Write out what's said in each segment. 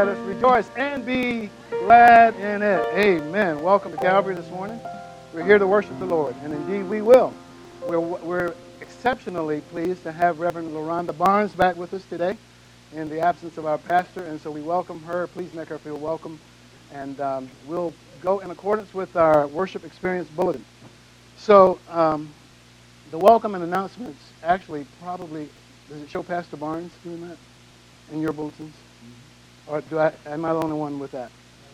Let us rejoice and be glad in it. Amen. Welcome to Calvary this morning. We're here to worship the Lord, and indeed we will. We're exceptionally pleased to have Reverend LaRonda Barnes back with us today in the absence of our pastor, and so we welcome her. Please make her feel welcome, and we'll go in accordance with our worship experience bulletin. So the welcome and announcements actually probably, does it show Pastor Barnes doing that in your bulletins? Or am I the only one with that?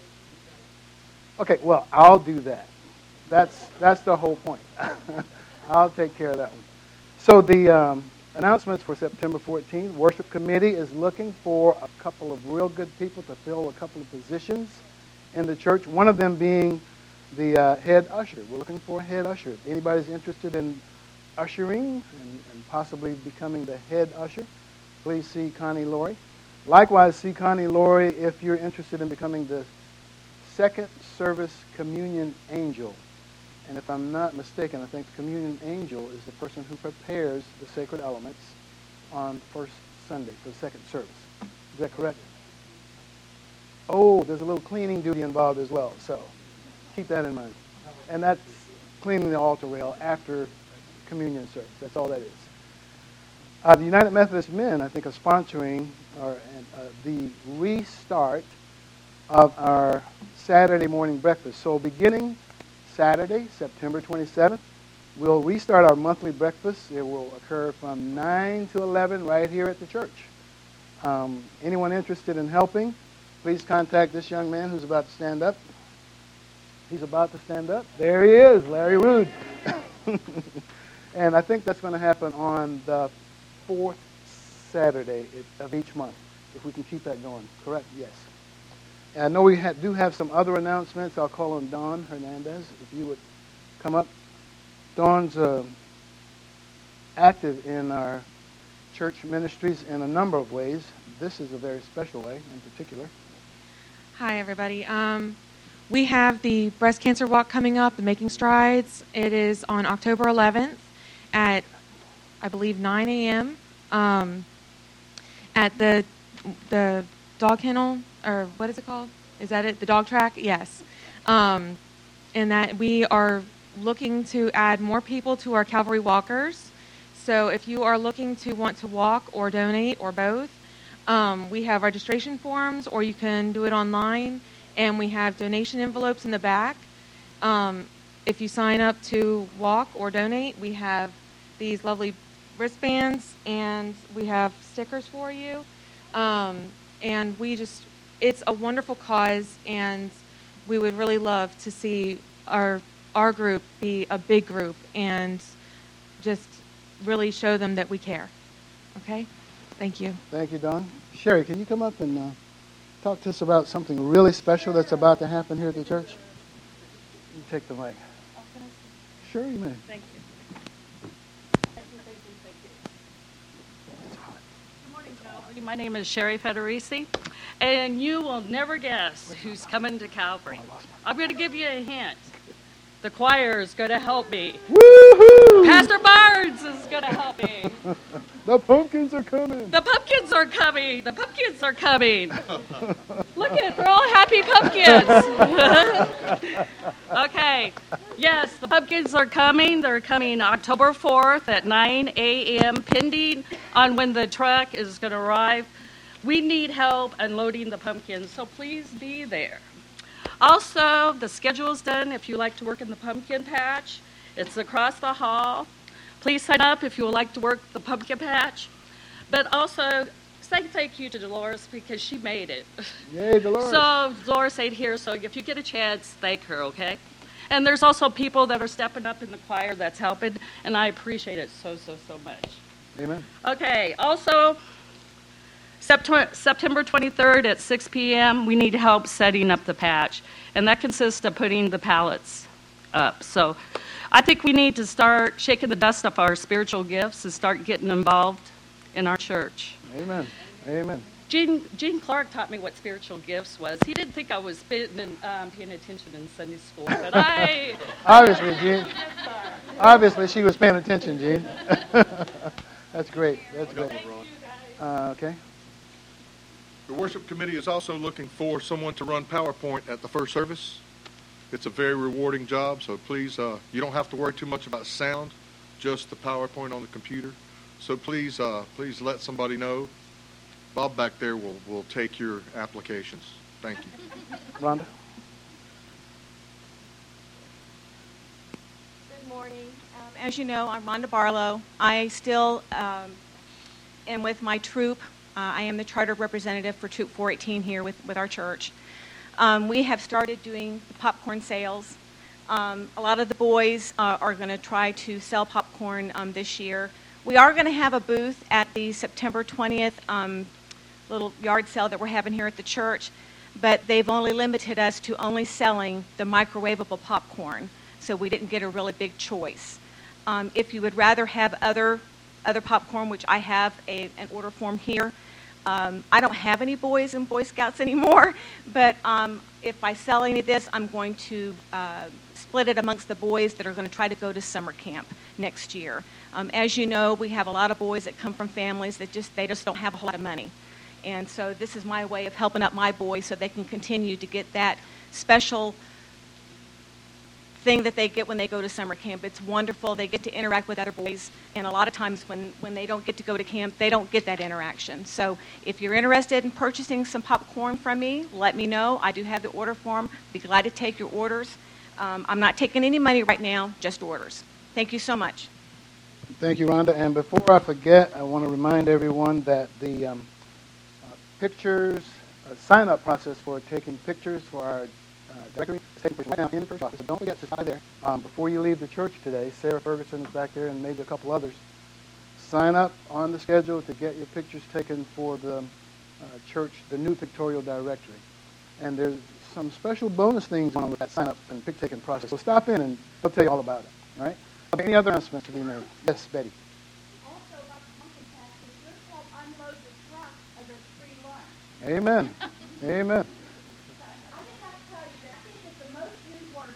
Okay, well, I'll do that. That's the whole point. I'll take care of that one. So the announcements for September 14th, Worship Committee is looking for a couple of real good people to fill a couple of positions in the church, one of them being the head usher. We're looking for a head usher. If anybody's interested in ushering and possibly becoming the head usher, please see Connie Laurie. Likewise, see Connie Laurie if you're interested in becoming the second service communion angel. And if I'm not mistaken, I think the communion angel is the person who prepares the sacred elements on first Sunday for the second service. Is that correct? Oh, there's a little cleaning duty involved as well, so keep that in mind. And that's cleaning the altar rail after communion service. That's all that is. The United Methodist Men, I think, are sponsoring the restart of our Saturday morning breakfast. So beginning Saturday, September 27th, we'll restart our monthly breakfast. It will occur from 9 to 11 right here at the church. Anyone interested in helping, please contact this young man who's about to stand up. He's about to stand up. There he is, Larry Rood. And I think that's going to happen on the fourth Saturday of each month, if we can keep that going. Correct? Yes. And I know we do have some other announcements. I'll call on Dawn Hernandez, if you would come up. Dawn's active in our church ministries in a number of ways. This is a very special way in particular. Hi, everybody. We have the breast cancer walk coming up, the Making Strides. It is on October 11th at, I believe, 9 a.m. At the dog kennel, or what is it called? Is that it? The dog track? Yes. And that we are looking to add more people to our Calvary Walkers. So if you are looking to want to walk or donate or both, we have registration forms, or you can do it online, and we have donation envelopes in the back. If you sign up to walk or donate, we have these lovely wristbands, and we have stickers for you. And it's a wonderful cause, and we would really love to see our group be a big group and just really show them that we care. Okay? Thank you. Thank you, Dawn. Sherry, can you come up and talk to us about something really special that's about to happen here at the church? You take the mic. Sure, you may. Thank you. Good morning, Calvary. My name is Sherry Federici, and you will never guess who's coming to Calvary. I'm going to give you a hint. The choir is going to help me. Woohoo! Pastor Barnes is going to help me. The pumpkins are coming. The pumpkins are coming. The pumpkins are coming. Look at it. They're all happy pumpkins. Okay. Yes, the pumpkins are coming. They're coming October 4th at 9 a.m., pending on when the truck is going to arrive. We need help unloading the pumpkins, so please be there. Also, the schedule is done if you like to work in the pumpkin patch. It's across the hall. Please sign up if you would like to work the pumpkin patch. But also, say thank you to Dolores because she made it. Yay, Dolores. So Dolores ain't here, so if you get a chance, thank her, okay? And there's also people that are stepping up in the choir that's helping, and I appreciate it so much. Amen. Okay, also, September 23rd at 6 p.m., we need help setting up the patch, and that consists of putting the pallets up. So I think we need to start shaking the dust off our spiritual gifts and start getting involved in our church. Amen. Amen. Gene Clark taught me what spiritual gifts was. He didn't think I was paying attention in Sunday school, but I... Obviously, Gene. Obviously, she was paying attention, Gene. That's great. That's great. Okay. The worship committee is also looking for someone to run PowerPoint at the first service. It's a very rewarding job, so please, you don't have to worry too much about sound, just the PowerPoint on the computer. So please let somebody know. Bob back there will take your applications. Thank you. Rhonda? Good morning. As you know, I'm Rhonda Barlow. I still am with my troop. I am the charter representative for Troop 418 here with our church. We have started doing the popcorn sales. A lot of the boys are going to try to sell popcorn this year. We are going to have a booth at the September 20th little yard sale that we're having here at the church, but they've only limited us to only selling the microwavable popcorn, so we didn't get a really big choice. If you would rather have other popcorn, which I have an order form here, I don't have any boys in Boy Scouts anymore, but if I sell any of this, I'm going to split it amongst the boys that are going to try to go to summer camp next year. As you know, we have a lot of boys that come from families that they just don't have a whole lot of money. And so this is my way of helping out my boys so they can continue to get that special thing that they get when they go to summer camp. It's wonderful. They get to interact with other boys, and a lot of times when they don't get to go to camp, they don't get that interaction. So if you're interested in purchasing some popcorn from me, let me know. I do have the order form. Be glad to take your orders. I'm not taking any money right now, just orders. Thank you so much. Thank you, Rhonda. And before I forget, I want to remind everyone that the pictures, sign-up process for taking pictures for our directory is taking place right now in the first office. So don't forget to sign there. Before you leave the church today, Sarah Ferguson is back there and maybe a couple others. Sign up on the schedule to get your pictures taken for the church, the new pictorial directory. And there's some special bonus things going on with that sign-up and pic-taking process. So stop in and they'll tell you all about it. All right? Any other announcements to be made? Yes, Betty. Also, about the pumpkin patch, if you're told unload the truck, there's free lunch. Amen. Amen. I did not tell you that. I think it's the most used word.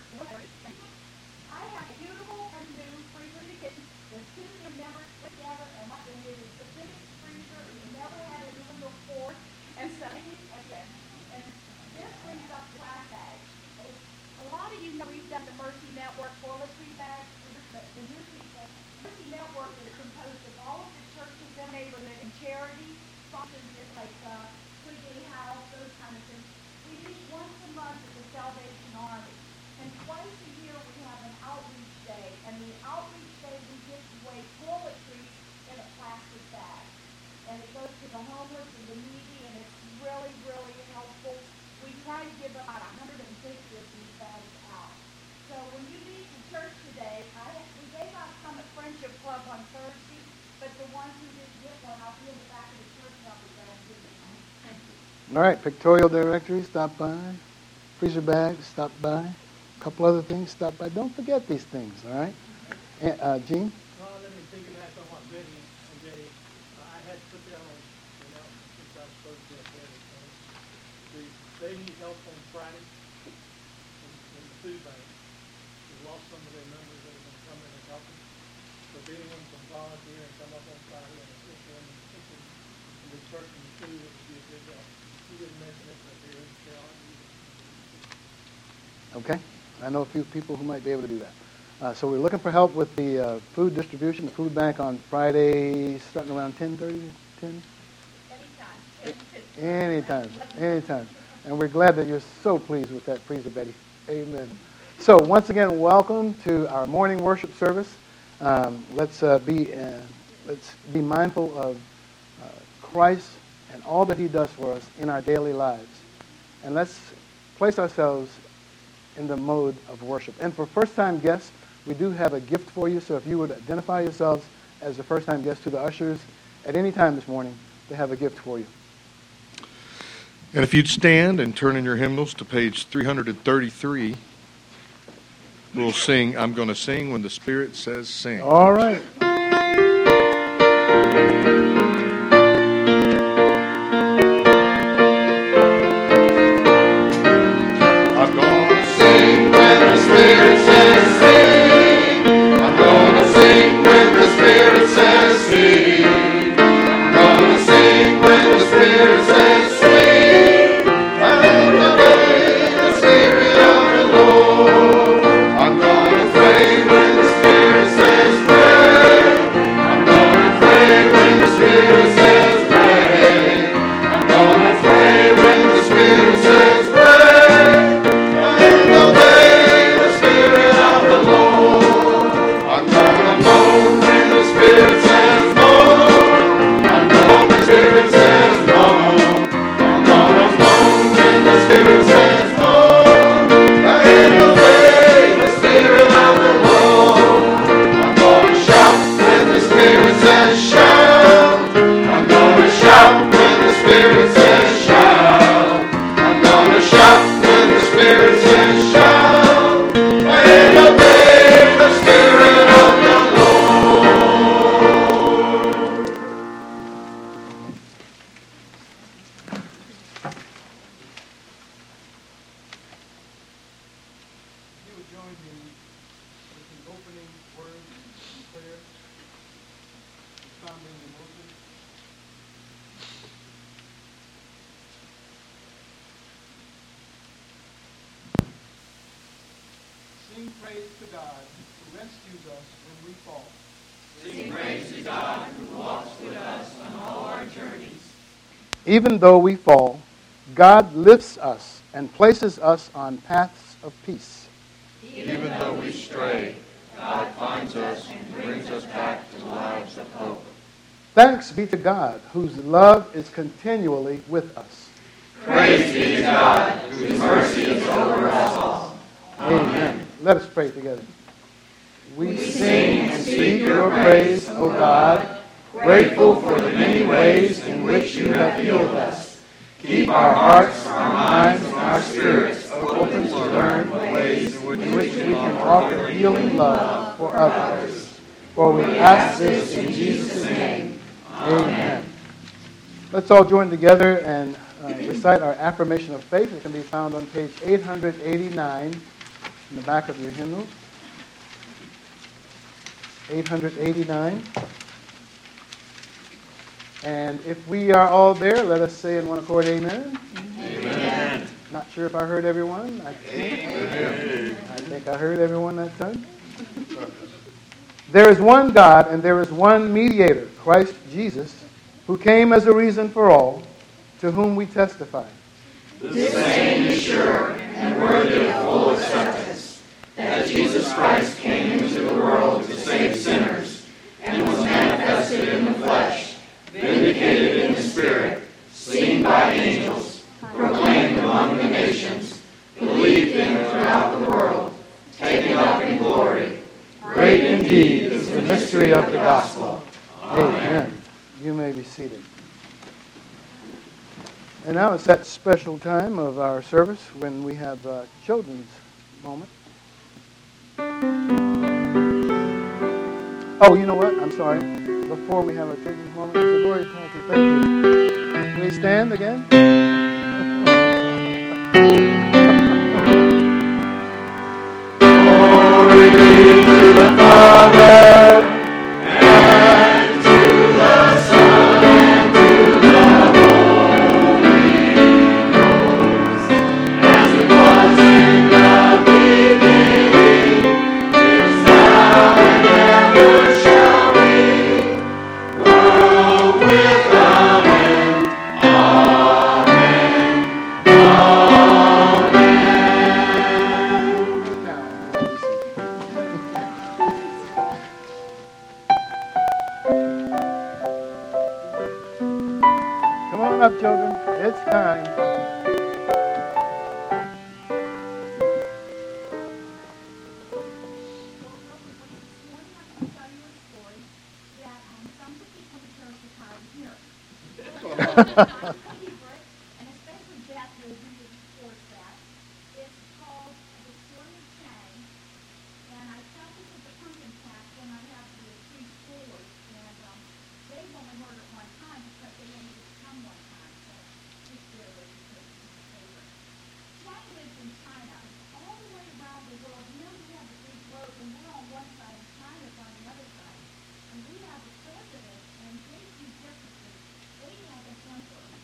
I have a beautiful and new freezer to get. The two you never put together, and what they need is the biggest freezer you never had in the window before. And so, and this brings up glass bags. A lot of you know we've done the Mercy Network toiletry bags. The Mercy Network is composed of all of the churches in the neighborhood and charity functions like Quigley House, those kind of things. We meet once a month at the Salvation Army. And twice a year we have an outreach day. And the outreach day we give away toiletries in a plastic bag. And it goes to the homeless and the needy, and it's really, really helpful. We try to give about 150 of these bags out. So when you leave the church today, we gave out some at Friendship Club on Thursday, but the ones who didn't get one, I'll be in the back of the church and I'll be glad to give you one. Thank you. All right, pictorial directory, stop by. Freezer bags, stop by. A couple other things, stop by. Don't forget these things, all right? Gene? Well, let me piggyback on what Betty said. I had to put that on, since I was supposed to be up there. They need help on Friday in the food bank. We've lost some of their members that have been coming and helping. So if anyone can volunteer and come up on Friday and assist them in the church and the food, it would be a big help. He didn't mention it, but there is Okay. I know a few people who might be able to do that. So we're looking for help with the food distribution, the food bank on Friday, starting around 10:30, 10? Anytime. Anytime. And we're glad that you're so pleased with that freezer, Betty. Amen. So once again, welcome to our morning worship service. Let's be mindful of Christ and all that he does for us in our daily lives. And let's place ourselves in the mode of worship. And for first-time guests, we do have a gift for you. So if you would identify yourselves as a first-time guest to the ushers at any time this morning, they have a gift for you. And if you'd stand and turn in your hymnals to page 333, we'll sing, I'm going to sing when the Spirit says sing. All right. I'm going to sing when the Spirit says sing. I'm going to sing when the Spirit says sing. I'm going to sing when the Spirit says sing. join me with the opening words of prayer, sounding the motion. Sing praise to God who rescues us when we fall. Even though we fall, God lifts us and places us on paths of peace. Even though we stray, God finds us and brings us back to lives of hope. Thanks be to God, whose love is continually with us. Praise be to God, whose mercy is over us all. Amen. Let us pray together. We sing and speak your praise, O God, grateful for the many ways in which you have healed us. Keep our hearts, our minds, and our spirits open to learn the ways in which we can offer healing love for others. For we ask this in Jesus' name. Amen. Let's all join together and recite our affirmation of faith. It can be found on page 889 in the back of your hymnal. 889. And if we are all there, let us say in one accord, amen. Amen. Not sure if I heard everyone. I think I heard everyone that time. There is one God and there is one mediator, Christ Jesus, who came as a reason for all, to whom we testify. This saying is sure and worthy of full acceptance, that Jesus Christ came into the world to save sinners, and was manifested in the flesh, vindicated in the Spirit, seen by angels, proclaimed among the nations, believed in throughout the world, taken up in glory. Great indeed is the mystery of the gospel. Amen. You may be seated. And now it's that special time of our service when we have a children's moment. Oh, you know what? I'm sorry. Before we have a children's moment, it's a glorious time to thank you. Can we stand again? Glory be to the Father, and to the Son, and to the Holy Ghost, as it was in the beginning, is now, and ever shall be, world without end. Amen. Come on up, children. It's time. And especially Beth will reinforce that. It's called The Story of Chang. And I tell this at the pumpkin patch when I have the preschoolers. And they've only heard it one time because they only just come one time. So just bear with me because it's my favorite. Chang lives in China. All the way around the world, you know, we have the big road, and we're on one side and China's on the other side. And we have a president and J.P. Jefferson. They have an emperor.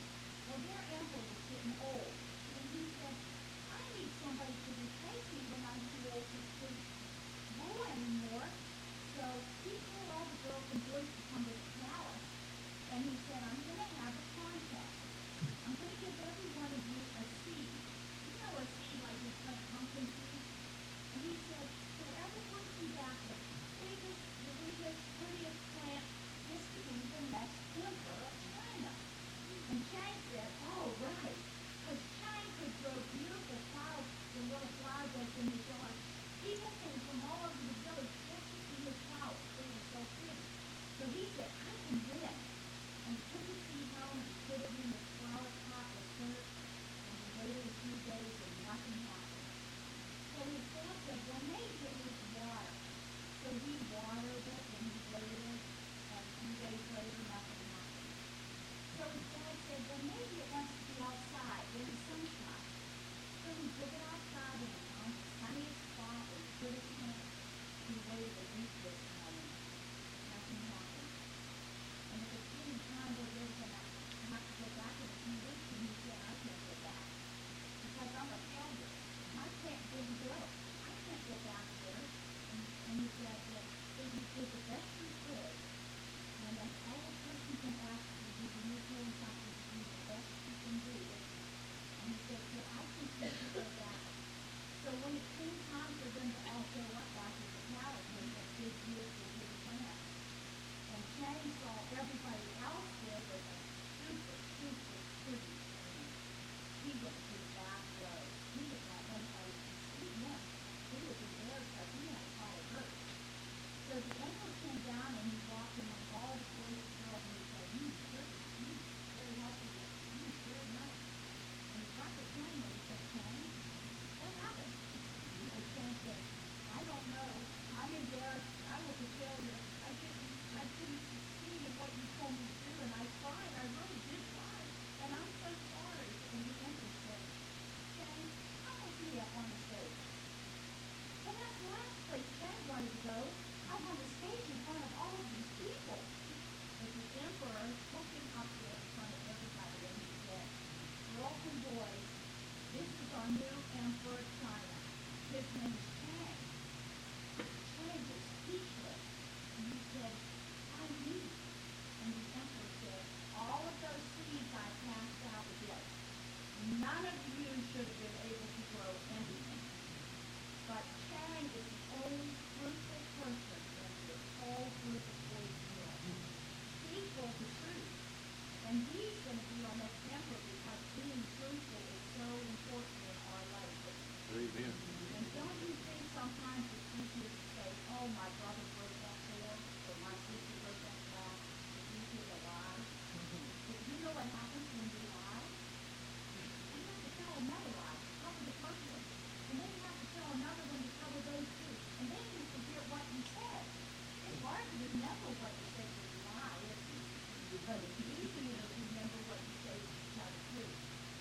And don't you think sometimes it's easier to say, oh, my brother broke that tail, or my sister broke that glass. It's easier to lie. But you know what happens when you lie? You have to tell another lie to cover the first one. And then you have to tell another one to cover those two. And then you forget what you said. It's hard to remember what you said when you lie, isn't it? But it's easier to remember what you say when you tell the truth.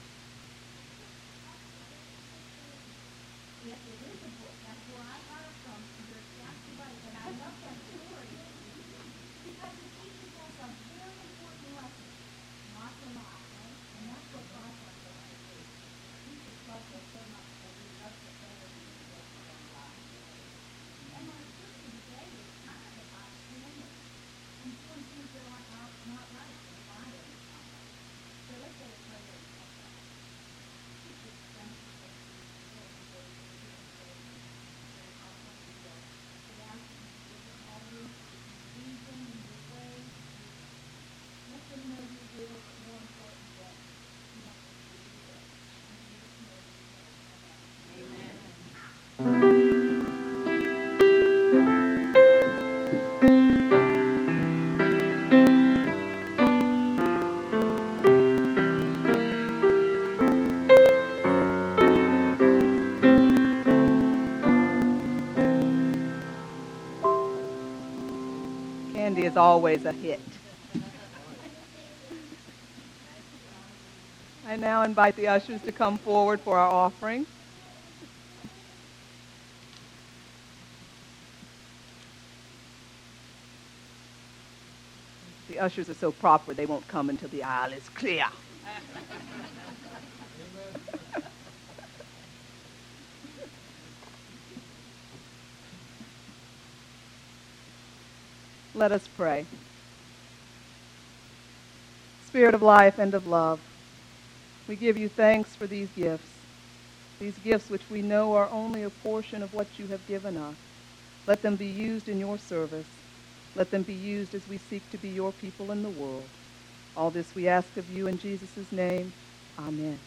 Yes, it is a book. That's where I got it from. You're exactly right. And I love that story because it teaches us a very important lesson, not to lie, right? And that's what God wants us to do. Jesus loves us so much that he loves us better than he does our own lives. And my scripture today is kind of about sinning and doing things that are not right and lying and something. So let's get it right there. Candy is always a hit. I now invite the ushers to come forward for our offering. The ushers are so proper, they won't come until the aisle is clear. Let us pray. Spirit of life and of love, we give you thanks for these gifts which we know are only a portion of what you have given us. Let them be used in your service. Let them be used as we seek to be your people in the world. All this we ask of you in Jesus' name. Amen.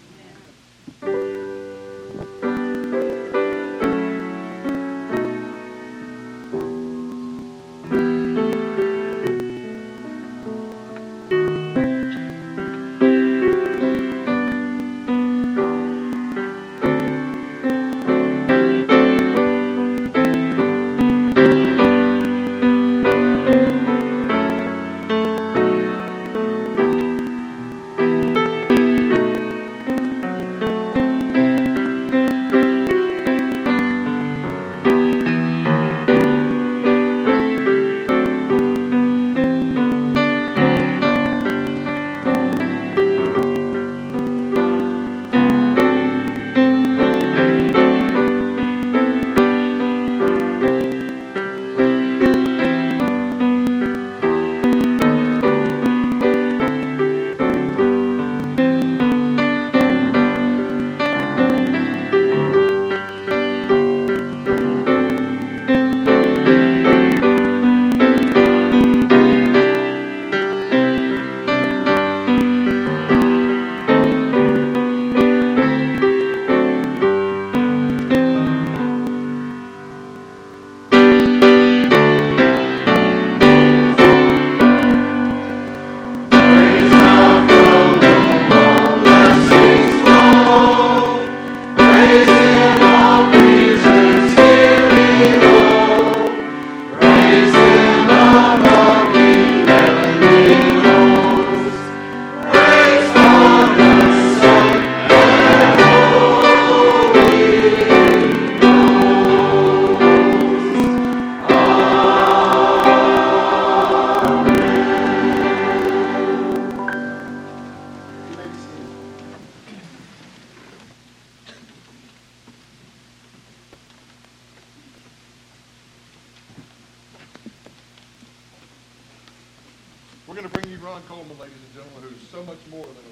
We're going to bring you Ron Coleman, ladies and gentlemen, who's so much more than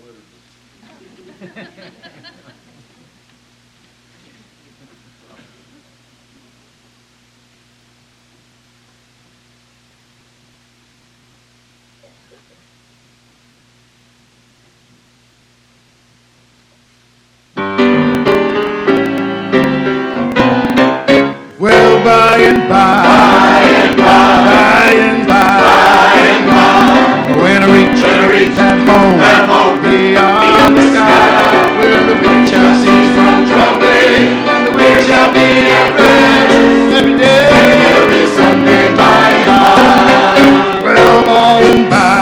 a liturgist. by and by, when I reach that home beyond the sky, where the wind shall cease from troubling, and the wind shall be at rest. Every day will be Sunday by and by. Well, by and by,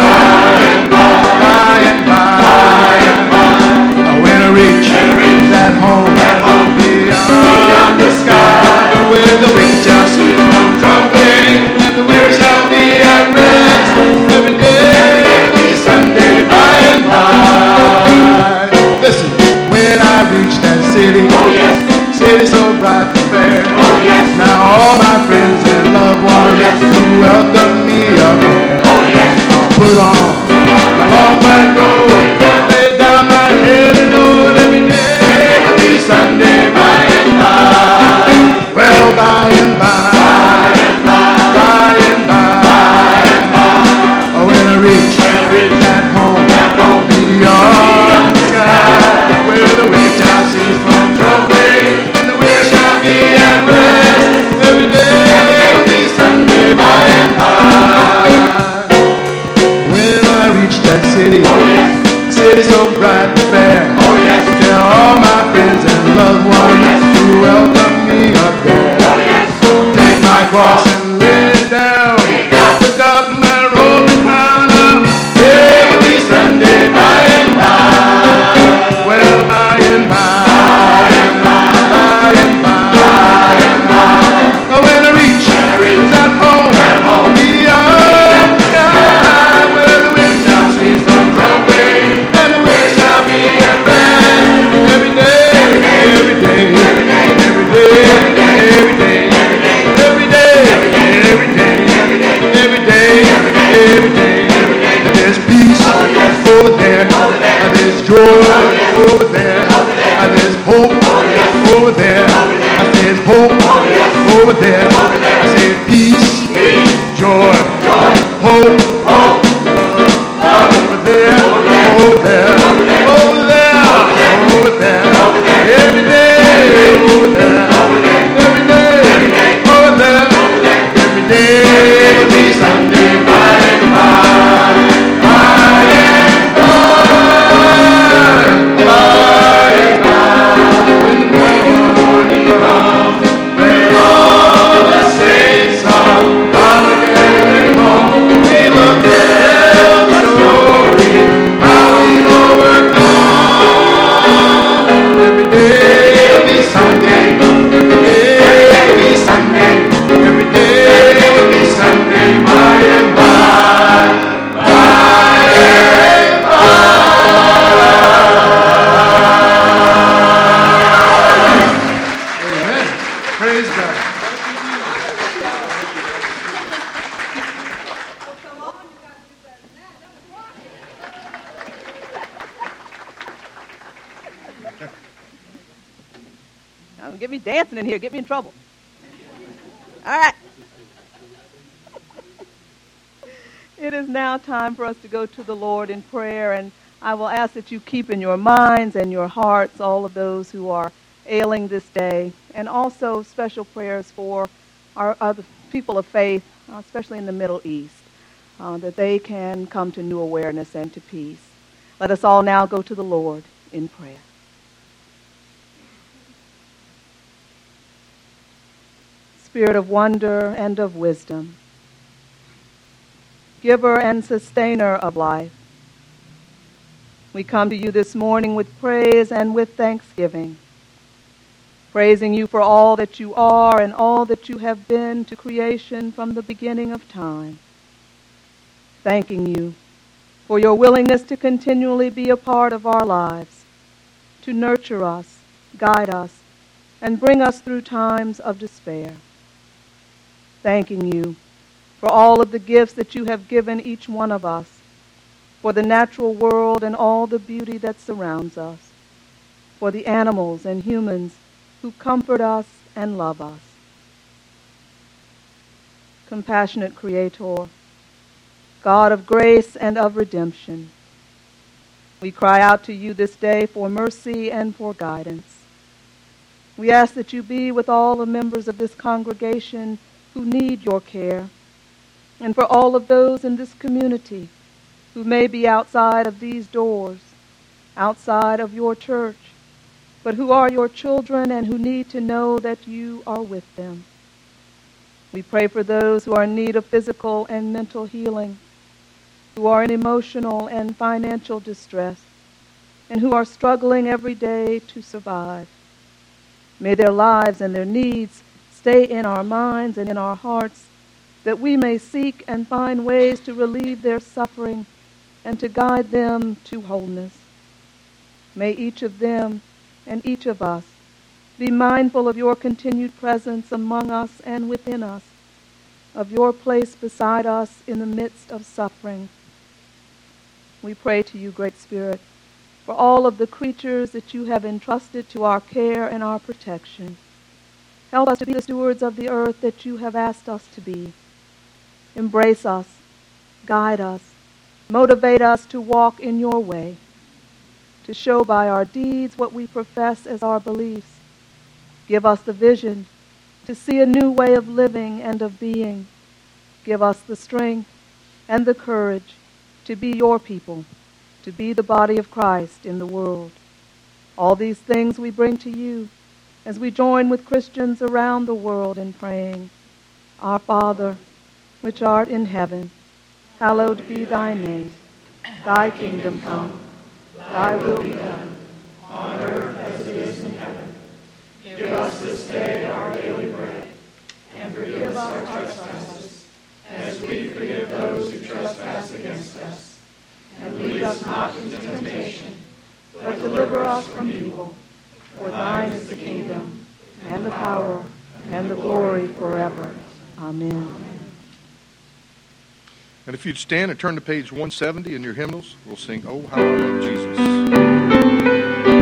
when I reach that home beyond the sky, where the wind shall cease from troubling, and the wind shall be at rest. Every day will be Sunday by and by. Listen, when I reach that city, city so bright and fair, now all my friends and loved ones who welcome me up there, I'll put on my long black robe, lay down my head and know that every day will be Sunday by and by. Well, by and by, when I reach that home beyond the sky, where the wind shall cease from troubling, and the wind shall be at rest. Every day will be Sunday by and by. When I reach that city, city so bright and fair, tell all my friends and loved ones to welcome me up there. Take my cross and lay it down, pick up my robe and crown up. It will be Sunday by and by. Well, by and by, when I reach that home beyond the sky, where the wind shall cease from troubling, and the wind shall be at rest. Every day, every day, every day, every day, every day, every day, every day, every day. There's peace over there, there's joy over there, there's hope over there. I said hope over there. I said peace, joy, hope over there, over there, over there, over there. Every day over there, every day over there. Every day will be Sunday by and by. Now, don't get me dancing in here. Get me in trouble. All right. It is now time for us to go to the Lord in prayer, and I will ask that you keep in your minds and your hearts all of those who are ailing this day, and also special prayers for our other people of faith, especially in the Middle East, that they can come to new awareness and to peace. Let us all now go to the Lord in prayer. Spirit of wonder and of wisdom, giver and sustainer of life, we come to you this morning with praise and with thanksgiving, praising you for all that you are and all that you have been to creation from the beginning of time, thanking you for your willingness to continually be a part of our lives, to nurture us, guide us, and bring us through times of despair. Thanking you for all of the gifts that you have given each one of us, for the natural world and all the beauty that surrounds us, for the animals and humans who comfort us and love us. Compassionate Creator, God of grace and of redemption, we cry out to you this day for mercy and for guidance. We ask that you be with all the members of this congregation who need your care, and for all of those in this community who may be outside of these doors, outside of your church, but who are your children and who need to know that you are with them. We pray for those who are in need of physical and mental healing, who are in emotional and financial distress, and who are struggling every day to survive. May their lives and their needs stay in our minds and in our hearts, that we may seek and find ways to relieve their suffering and to guide them to wholeness. May each of them and each of us be mindful of your continued presence among us and within us, of your place beside us in the midst of suffering. We pray to you, Great Spirit, for all of the creatures that you have entrusted to our care and our protection. Help us to be the stewards of the earth that you have asked us to be. Embrace us, guide us, motivate us to walk in your way, to show by our deeds what we profess as our beliefs. Give us the vision to see a new way of living and of being. Give us the strength and the courage to be your people, to be the body of Christ in the world. All these things we bring to you as we join with Christians around the world in praying, Our Father, which art in heaven, hallowed be thy name. Thy kingdom come, thy will be done, on earth as it is in heaven. Give us this day our daily bread, and forgive us our trespasses, as we forgive those who trespass against us. And lead us not into temptation, but deliver us from evil. For thine is the kingdom, and the power, and the glory forever. Amen. And if you'd stand and turn to page 170 in your hymnals, we'll sing, Oh, How I Love Jesus.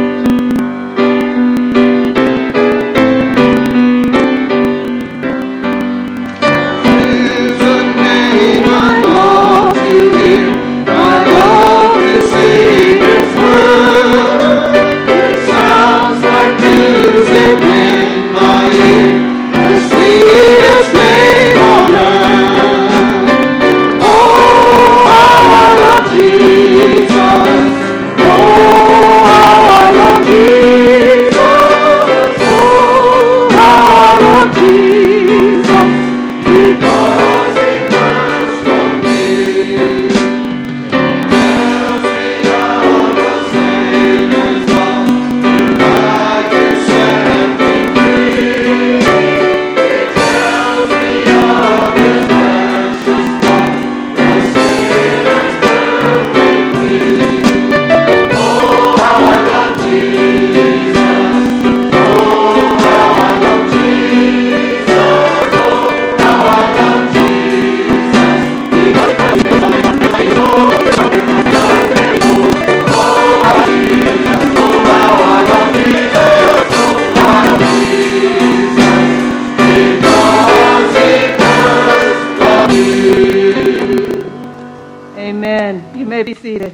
Amen. You may be seated.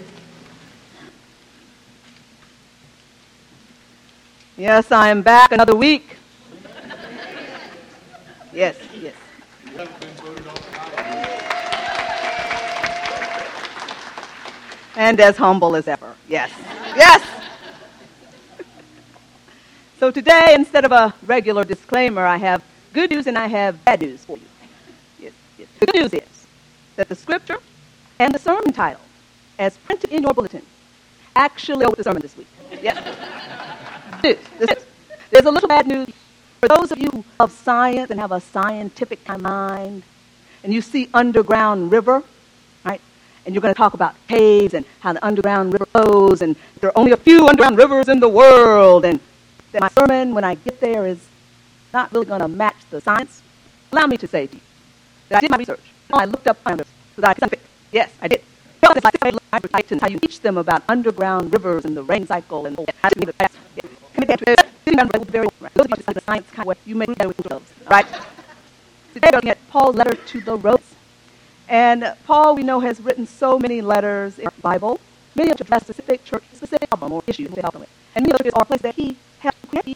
Yes, I am back another week. Yes, yes. And as humble as ever. Yes. Yes. So today, instead of a regular disclaimer, I have good news and I have bad news for you. Yes, yes. The good news is that the scripture and the sermon title, as printed in your bulletin, actually go with the sermon this week. Yes. There's a little bad news for those of you who love science and have a scientific kind of mind, and you see underground river, right? And you're going to talk about caves and how the underground river flows, and there are only a few underground rivers in the world, and that my sermon, when I get there, is not really going to match the science. Allow me to say to you that I did my research. I looked up so that I could scientific. Yes, I did. It's like how you teach them about underground rivers and the rain cycle and how to make the past. Very right. Those of you the science kind of way, you may read that with yourselves, right? Today we're looking at Paul's letter to the Romans. And Paul, we know, has written so many letters in the Bible, many of which address specific church, specific problem or issue to help them with. And many of those are places that he helped create.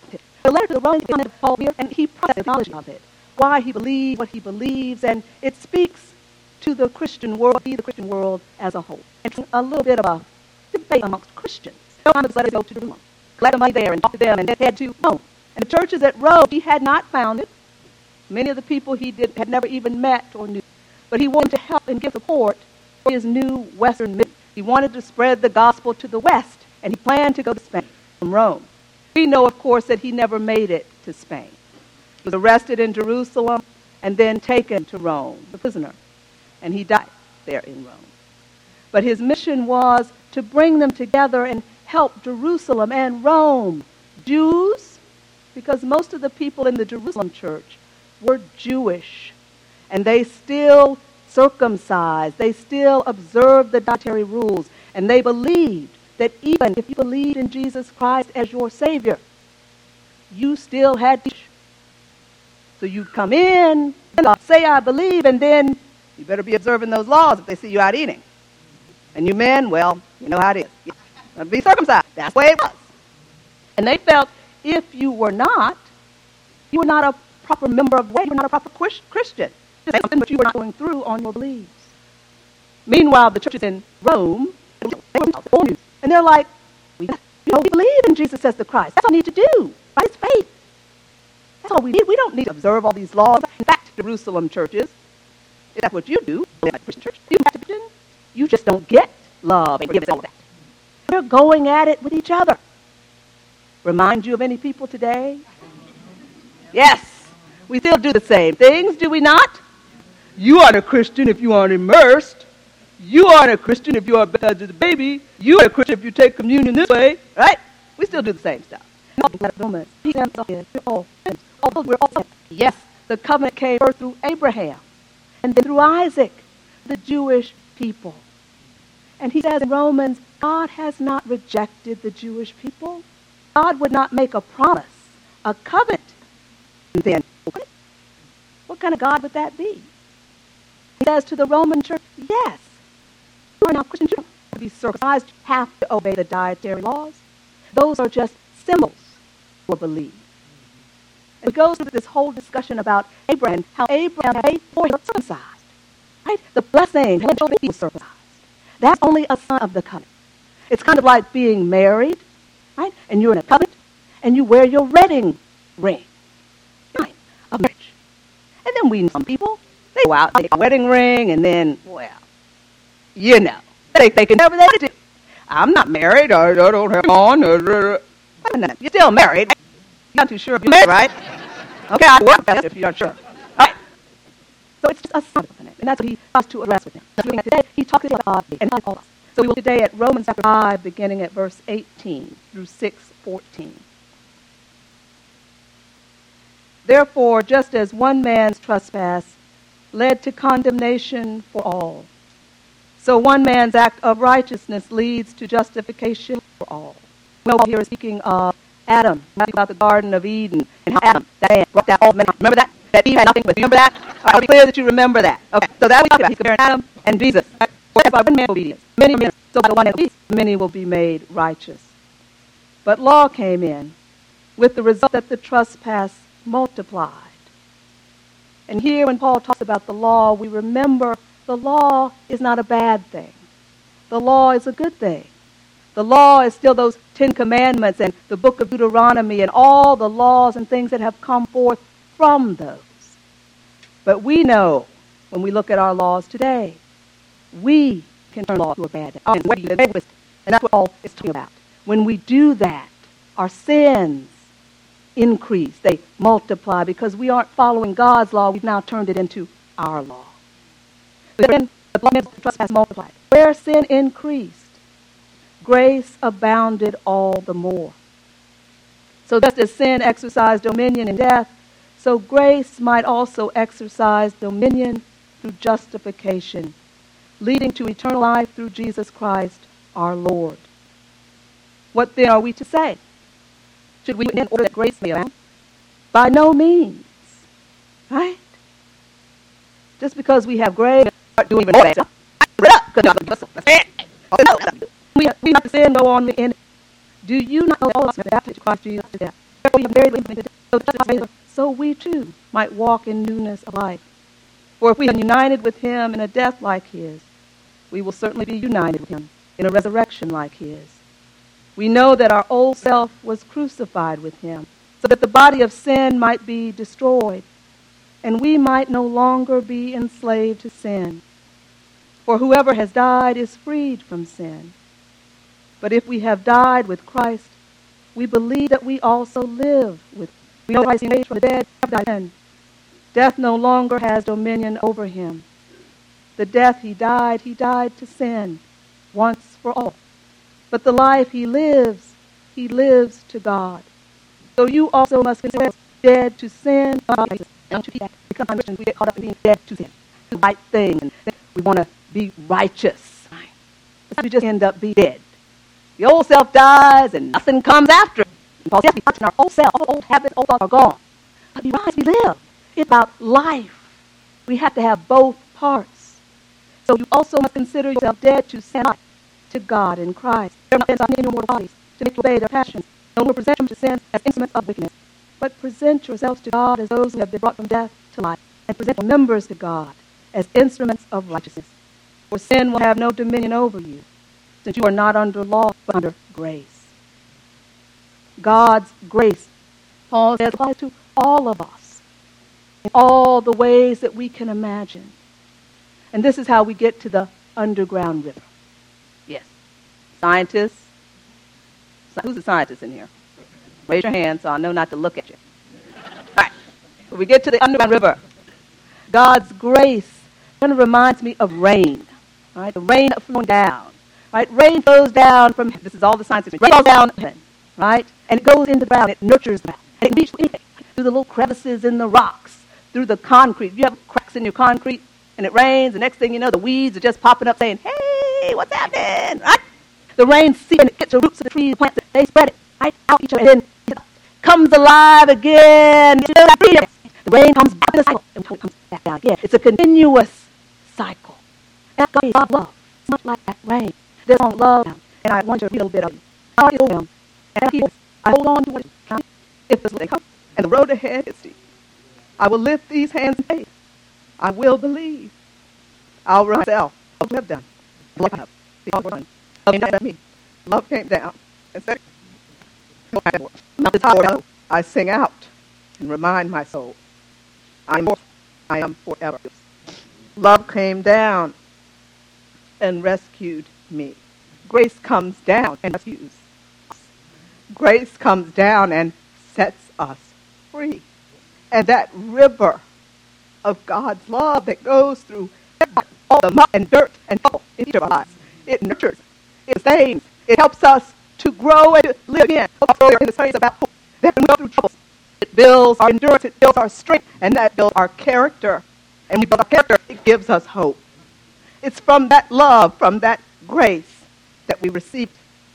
The letter to the Romans is Paul here, and he processes the theology of it, why he believes what he believes, and it speaks to the Christian world, the Christian world as a whole. It's a little bit of a debate amongst Christians. So I'm just let it go to Jerusalem, collect the money there, and talk to them, and head to Rome. And the churches at Rome he had not founded. Many of the people he had never even met or knew. But he wanted to help and give support for his new Western mission. He wanted to spread the gospel to the West, and he planned to go to Spain from Rome. We know, of course, that he never made it to Spain. He was arrested in Jerusalem and then taken to Rome, the prisoner, and he died there in Rome. But his mission was to bring them together and help Jerusalem and Rome, Jews, because most of the people in the Jerusalem church were Jewish, and they still circumcised, they still observed the dietary rules, and they believed that even if you believed in Jesus Christ as your Savior, you still had to. So you come in, and say, I believe, and then you better be observing those laws if they see you out eating. And you men, well, you know how it is. You have to be circumcised. That's the way it was. And they felt if you were not a proper member of the way, you were not a proper Christian. Just something that you were not going through on your beliefs. Meanwhile, the churches in Rome, and they're like, we believe in Jesus as the Christ. That's all we need to do. Right? It's faith. That's all we need. We don't need to observe all these laws. In fact, Jerusalem churches, if that's what you do, like Christian church, you just don't get love and forgiveness and all that. They're going at it with each other. Remind you of any people today? Yes, we still do the same things, do we not? You aren't a Christian if you aren't immersed. You aren't a Christian if you are baptized as a baby. You aren't a Christian if you take communion this way, right? We still do the same stuff. Yes, the covenant came first through Abraham and then through Isaac, the Jewish people. And he says in Romans, God has not rejected the Jewish people. God would not make a promise, a covenant, and then what kind of God would that be? He says to the Roman church, yes, you are not Christian, you have to be circumcised, you have to obey the dietary laws. Those are just symbols for belief. And it goes through this whole discussion about Abraham, how Abraham had faith before he was circumcised. Right? The blessing, when he was circumcised. That's only a sign of the covenant. It's kind of like being married, right? And you're in a covenant, and you wear your wedding ring. Sign of marriage. And then we know some people, they go out, take a wedding ring, and then, well, you know, they can never they do. I'm not married, I don't have on. You're still married. You're not too sure if you're married, right? Okay, I work if you're not sure. All right. So it's just a sign of the covenant, and that's what he has to address with him. Today, he talks about God and all of us. So we look today at Romans chapter 5, beginning at verse 18 through 6:14. Therefore, just as one man's trespass led to condemnation for all, so one man's act of righteousness leads to justification for all. Well, here is speaking of Adam, about the Garden of Eden, and how Adam, that man, brought that all men. Remember that? That Eve had nothing with. Remember that? I'll be clear that you remember that. Okay, so that's what he's talking about. He's comparing Adam and Jesus. For by one man's obedience, many men, so by one man's obedience, many will be made righteous. But law came in with the result that the trespass multiplied. And here when Paul talks about the law, we remember the law is not a bad thing. The law is a good thing. The law is still those 10 Commandments and the book of Deuteronomy and all the laws and things that have come forth from those. But we know when we look at our laws today, we can turn law to a bad thing. And that's what Paul is talking about. When we do that, our sins increase. They multiply because we aren't following God's law. We've now turned it into our law. But then the law of trespass multiplied. Where sin increased, grace abounded all the more. So just as sin exercised dominion in death, so grace might also exercise dominion through justification, leading to eternal life through Jesus Christ our Lord. What then are we to say? Should we in order that grace may abound? By no means. Right? Just because we have grace, we start doing even more bad stuff. We have to sin, go on in. Do you not know all of us baptized to Christ Jesus' death? Therefore, we have buried him in the death, so we too might walk in newness of life. For if we are united with him in a death like his, we will certainly be united with him in a resurrection like his. We know that our old self was crucified with him, so that the body of sin might be destroyed, and we might no longer be enslaved to sin. For whoever has died is freed from sin. But if we have died with Christ, we believe that we also live with him. We know Christ is raised from the dead, have died again. Death no longer has dominion over him. The death he died to sin once for all. But the life he lives to God. So you also must consider dead to sin, and to death. Because Christians, we get caught up in being dead to sin, to the right thing, and we want to be righteous. But we just end up being dead. The old self dies, and nothing comes after it. Because yes, we touch in our old self, all the old habits, old thoughts are gone. But we rise, we live. It's about life. We have to have both parts. So you also must consider yourself dead to sin, to God in Christ. There are not in your mortal bodies to make you obey their passions. No more present them to sin as instruments of wickedness, but present yourselves to God as those who have been brought from death to life, and present your members to God as instruments of righteousness. For sin will have no dominion over you, since you are not under law, but under grace. God's grace, Paul says, applies to all of us, in all the ways that we can imagine. And this is how we get to the underground river. Yes. Scientists. Who's a scientist in here? Raise your hand so I know not to look at you. All right. When we get to the underground river, God's grace kind of reminds me of rain. All right? The rain flowing down. Right? Rain flows down from, this is all the science. Rain falls down, right? And it goes into the ground. It nurtures the ground. And it can reach anything. Through the little crevices in the rocks, through the concrete. You have cracks in your concrete, and it rains. The next thing you know, the weeds are just popping up saying, hey, what's happening? Right? The rain seeps and it gets the roots of the trees, plants, they spread it right out each other, and then it comes alive again. The rain comes back in a cycle, and it comes back down again. It's a continuous cycle. That's God's love, much like that rain. There's on love, and I want you to read a little bit of it. I hold on to what if this day comes, and the road ahead is steep. I will lift these hands in faith. I will believe. I'll run myself. What you have done. What I have. Because we're done. Love came down and said, I sing out and remind my soul, I am forever. Love came down and rescued me. Grace comes down and rescues us. Grace comes down and sets us free. And that river of God's love that goes through all the muck and dirt and trouble in each of our lives, it nurtures, it sustains, it helps us to grow and to live again. Earlier in the studies about hope, that when we go through troubles, it builds our endurance, it builds our strength, and that builds our character. And when we build our character, it gives us hope. It's from that love, from that grace that we receive.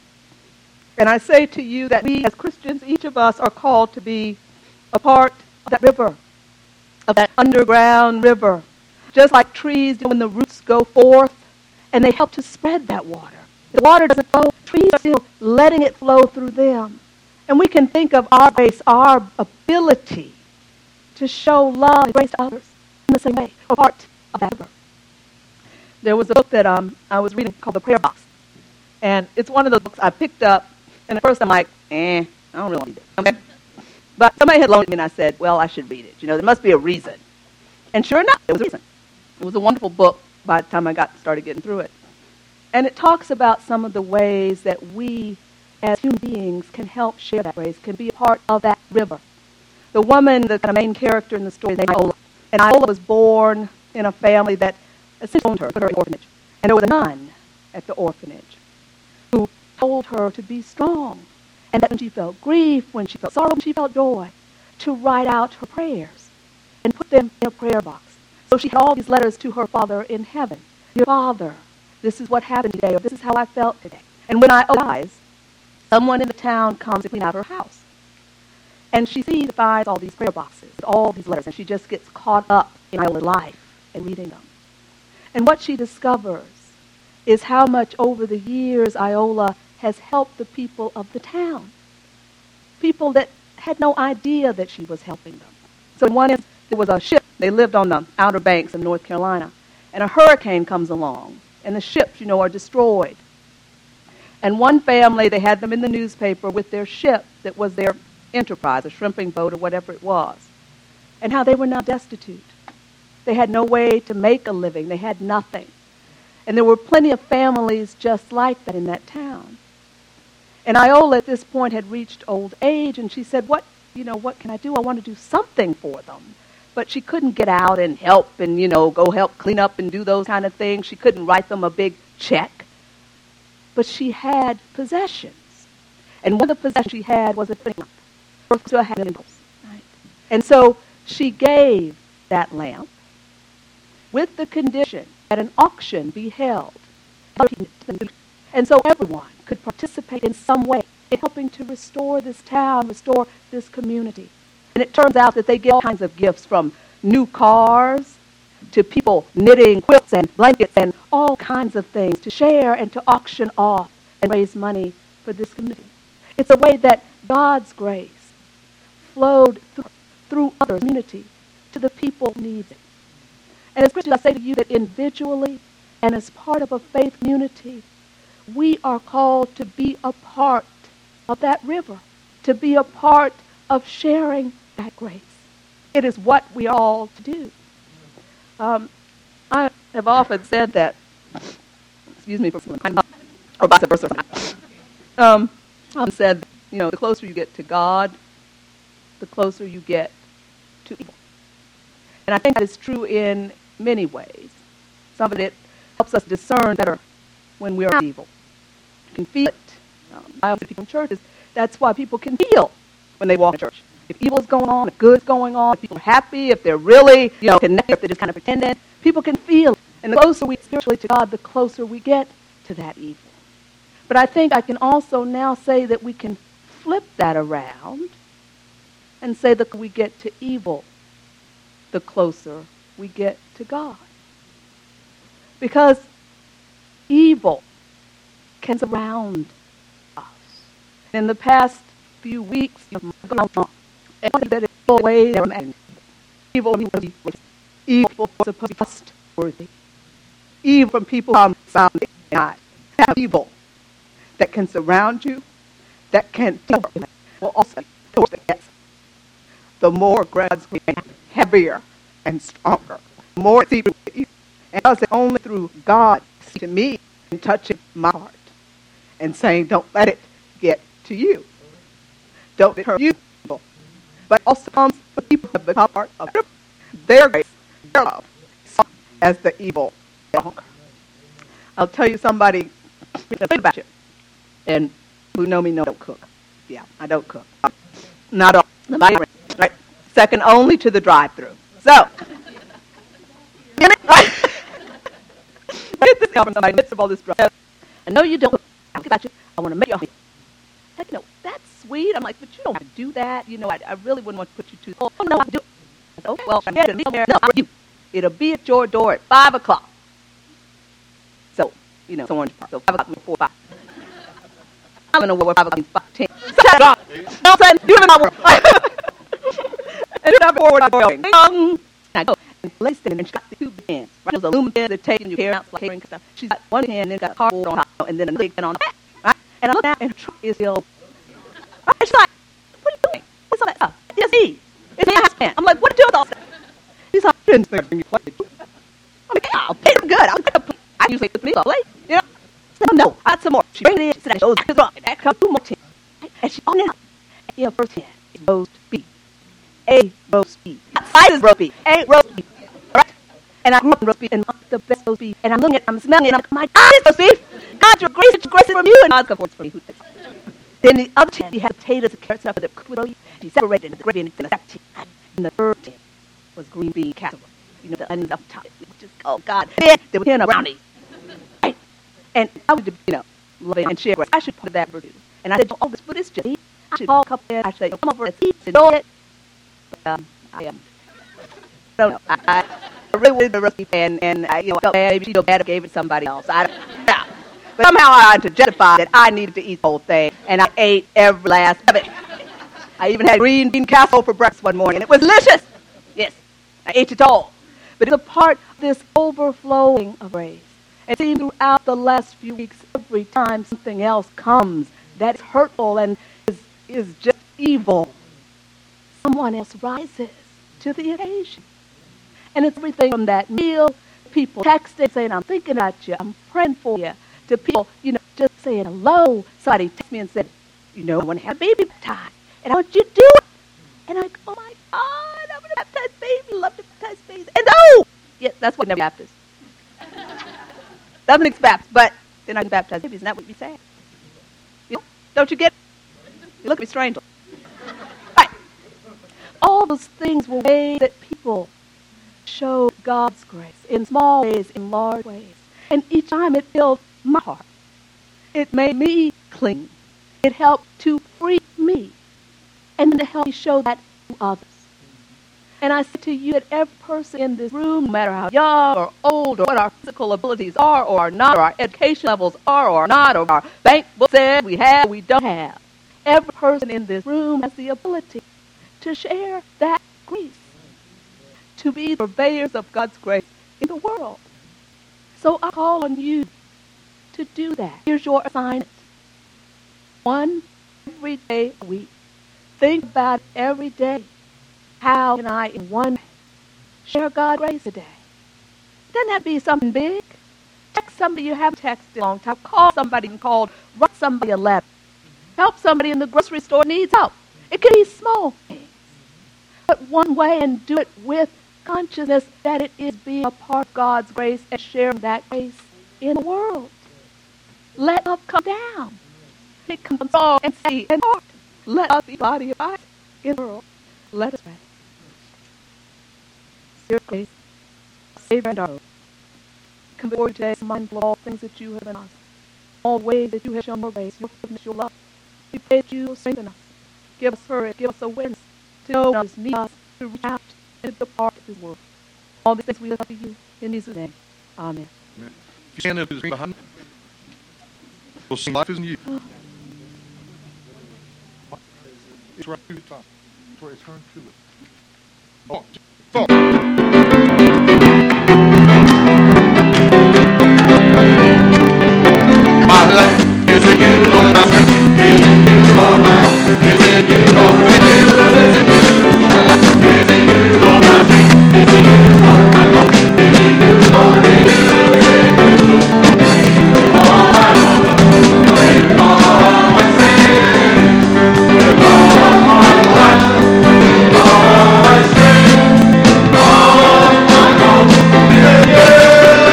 And I say to you that we as Christians, each of us are called to be a part of that river, of that underground river. Just like trees do when the roots go forth and they help to spread that water. The water doesn't flow, trees are still letting it flow through them. And we can think of our grace, our ability to show love and grace to others in the same way, a part of that river. There was a book that I was reading called The Prayer Box. And it's one of those books I picked up, and at first I'm like, I don't really need it. Okay? But somebody had loaned it me, and I said, well, I should read it. You know, there must be a reason. And sure enough, there was a reason. It was a wonderful book by the time I started getting through it. And it talks about some of the ways that we, as human beings, can help share that grace, can be a part of that river. The woman, the kind of main character in the story, is named Iola. And Iola was born in a family that essentially owned her, put her in an orphanage. And there was a nun at the orphanage who told her to be strong, and that when she felt grief, when she felt sorrow, when she felt joy, to write out her prayers and put them in a prayer box. So she had all these letters to her Father in heaven. Dear Father, this is what happened today, or this is how I felt today. And when I dies, someone in the town comes to clean out her house. And she sees and finds all these prayer boxes, all these letters, and she just gets caught up in Iola's life and reading them. And what she discovers is how much over the years Iola has helped the people of the town. People that had no idea that she was helping them. So in one instance, there was a ship. They lived on the Outer Banks of North Carolina. And a hurricane comes along, and the ships, are destroyed. And one family, they had them in the newspaper with their ship that was their enterprise, a shrimping boat or whatever it was, and how they were now destitute. They had no way to make a living. They had nothing. And there were plenty of families just like that in that town. And Iola at this point had reached old age, and she said, what can I do? I want to do something for them. But she couldn't get out and help and, go help clean up and do those kind of things. She couldn't write them a big check. But she had possessions. And one of the possessions she had was a lamp. Right? And so she gave that lamp with the condition that an auction be held. And so everyone could participate in some way in helping to restore this town, restore this community. And it turns out that they get all kinds of gifts, from new cars to people knitting quilts and blankets and all kinds of things to share and to auction off and raise money for this community. It's a way that God's grace flowed through other community to the people who need it. And as Christians, I say to you that individually and as part of a faith community, we are called to be a part of that river, to be a part of sharing that grace. It is what we are all to do. I have often said that, or vice versa. I've said, the closer you get to God, the closer you get to evil. And I think that is true in many ways. Some of it helps us discern better when we are evil. You can feel it. I often people in churches, that's why people can feel when they walk in church. If evil is going on, if good is going on, if people are happy, if they're really, connected, if they're just kind of pretending, people can feel it. And the closer we spiritually to God, the closer we get to that evil. But I think I can also now say that we can flip that around and say that we get to evil, the closer we get to God. Because evil can surround us. In the past few weeks, that is full ways and evil evil supposed to be trustworthy. Evil from people who are not have evil that can surround you, that can will also the more God's getting heavier and stronger, the more it's evil. And I say only through God to me and touching my heart and saying, don't let it get to you. Don't let it hurt you. But also comes the people who have become part of their grace, their love, as the evil. I'll tell you somebody about you, and who know me know I don't cook. Yeah, I don't cook. Not all. Right? Second only to the drive-through. So, right? Get this from somebody in the midst of all this drive. I know you don't cook. I'll about you. I want to make you. Like, that's sweet. I'm like, but you don't have to do that. I really wouldn't want to put you to. Oh no, I do. Okay, well, I'm here. No, you. It'll be at your door at 5 o'clock. So, someone so 5 o'clock before 5. I don't know where 5 o'clock means 5:10. No, I'm saying you live in my world. And then forward, I'm going. I go and place it, and she got the two bins. Right, there's a aluminum bin that takes and you carry out like catering stuff. She's got one bin, and then got cardboard on top, and then another bin on the back. Right, and I look down, and her truck is still. Right, she's like, "What are you doing? What's all that stuff?" It's me. It's me. I have spent. I'm like, "What do you do with all that?" She's like, "I didn't think you played." I'm like, "Yeah, I'll pay them good. I usually put me lovely, No, I had some more. She brings it in. She said, "Oh, it's wrong." That comes 2 more tins. And she owned it. First tin is roast beef. A roast beef. Not is roast beef. A roast beef. All right? And I grew up in roast beef and the best roast beef. And I'm looking at it, I'm smelling it, and I'm like, my God, it's roast beef. God, your grace is from you. And God's coming forth from me. Then the other tin, she had potatoes and carrots and stuff that cooked with oil. She separated the gravy and the second tin. And the third tin was green bean casserole. The onions off the top. Just, oh, God. Then there was tin of brownies. Right? And I would, love it and share it. I should put that for you. And I said, oh, this food is just I should call a couple of I should say, come over and eat, enjoy it. But I don't know. I really wanted the recipe, and I felt bad. Maybe she felt bad if I gave it to somebody else. I don't know. But somehow I had to justify that I needed to eat the whole thing, and I ate every last of it. I even had green bean casserole for breakfast one morning. It was delicious. Yes, I ate it all. But it's a part of this overflowing of grace. It seems throughout the last few weeks, every time something else comes that's hurtful and is just evil, someone else rises to the occasion. And it's everything from that meal, people texting, saying, I'm thinking about you, I'm praying for you, to people, just saying hello. Somebody texted me and said, I want to have a baby baptized, and I want you to do it. And I'm like, oh my God, I'm going to baptize baby, love to baptize babies. And yes, that's what never Baptist. Doesn't mix Baptist, but they're not baptized babies, and that would be sad. Don't you get it? You look at me strange. Right. All those things were ways that people showed God's grace in small ways, in large ways. And each time it filled my heart. It made me clean. It helped to free me. And to help me show that to others. And I say to you that every person in this room, no matter how young or old or what our physical abilities are or are not, or our education levels are or are not, or our bank book says we have or we don't have, every person in this room has the ability to share that grace, to be purveyors of God's grace in the world. So I call on you to do that. Here's your assignment. One every day a week. Think about it every day. How can I, in one way, share God's grace today? Doesn't have to be something big. Text somebody you haven't texted in a long time. Call somebody you called. Write somebody a letter. Help somebody in the grocery store who needs help. It can be small things. But one way, and do it with consciousness that it is being a part of God's grace and sharing that grace in the world. Let love come down. It comes from soul and sea and heart. Let us be body of Christ in the world. Let us pray. Dear grace, Savior and our Lord, come before you today, mindful of all things that you have done us, all ways that you have shown your grace, your forgiveness, your love. We pray that you will strengthen us, give us courage, give us awareness to know others need us, to reach out and be a part of this world. All these things we lift up to you in Jesus' name. Amen. Amen. If you stand up to the screen behind me, we'll sing Life Isn't You. It's right to the top. It's where it's turned to it. 1, 2, 4. My life is in you, Lord. My strength is in you, Lord. My life is in you, Lord. My life is in you, Lord. My strength is in you, Lord. My life is in you, Lord. In you, all my love, all my sin, all my life, all my strength, all my hope is in you.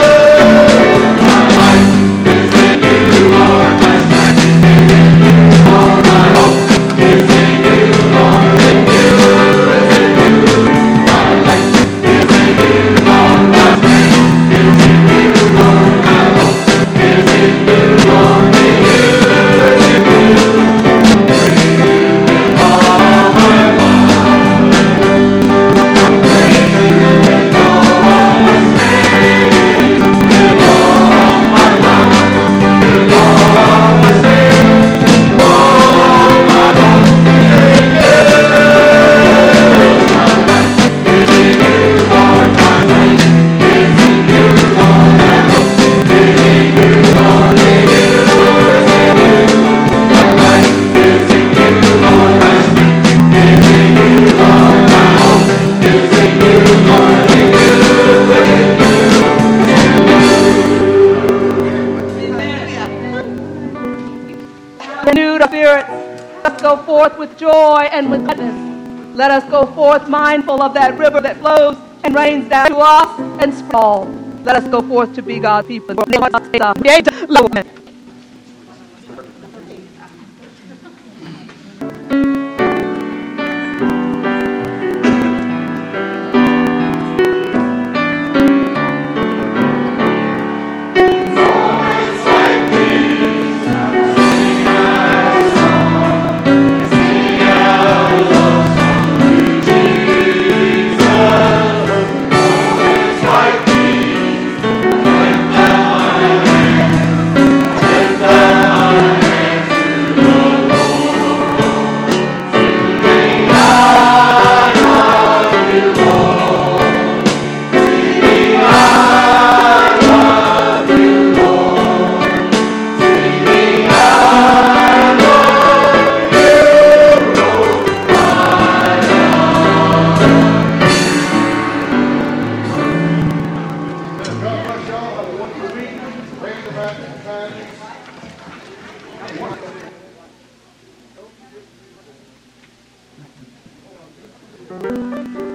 With joy and with gladness. Let us go forth mindful of that river that flows and rains down to us and spread. Let us go forth to be God's people. Thank you.